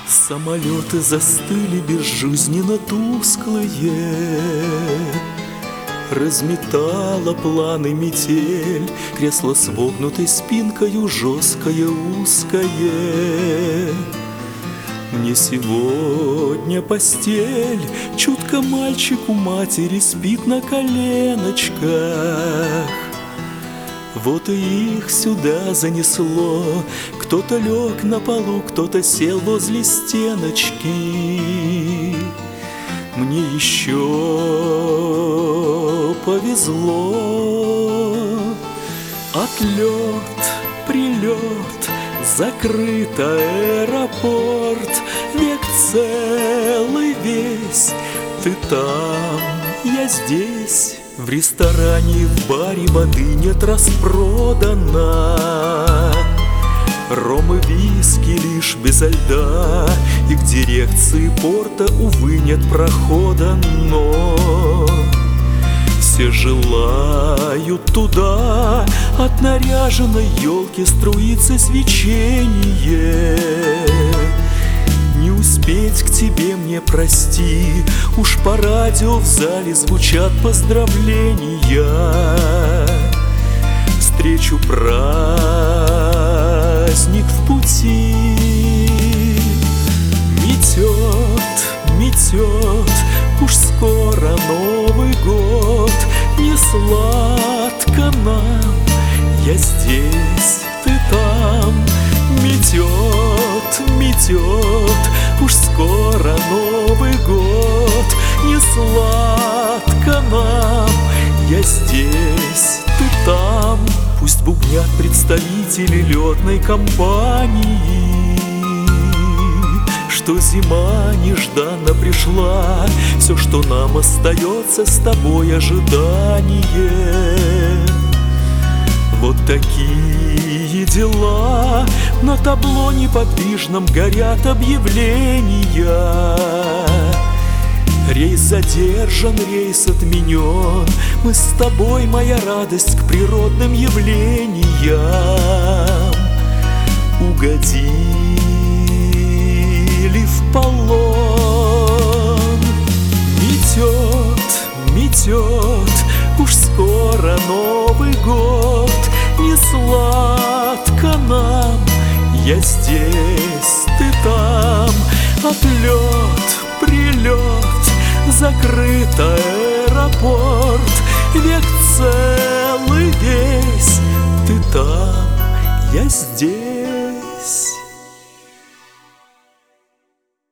Самолеты застыли безжизненно тусклые, разметала планы метель, кресло с вогнутой спинкою, жесткое, узкое. Мне сегодня постель, чутко мальчик у матери спит на коленочках. Вот и их сюда занесло, кто-то лег на полу, кто-то сел возле стеночки. Мне еще повезло. Отлет, прилет, закрыт аэропорт, век целый весь, ты там, я здесь. В ресторане, в баре воды нет распродана, ром и виски лишь безо льда, и к дирекции порта, увы, нет прохода, но все желают туда. От наряженной елки струится свечение. Не успеть к тебе мне, прости, уж по радио в зале звучат поздравления. Встречу праздник в пути. Метет, метет, уж скоро Новый год. Не сладко нам, я здесь, ты там. Метет, метет, уж скоро Новый год. Не сладко нам, я здесь, ты там. Пусть бубнят представители летной компании, что зима нежданно пришла. Все, что нам остается, с тобой ожидание. Вот такие дела. На табло неподвижном горят объявления. Рейс задержан, рейс отменен. Мы с тобой, моя радость, к природным явлениям угодили в полон. Метет, метет, уж скоро Новый год. Не сладко нам, я здесь, ты там. Отлет, прилет, закрыт аэропорт, век целый весь, ты там, я здесь.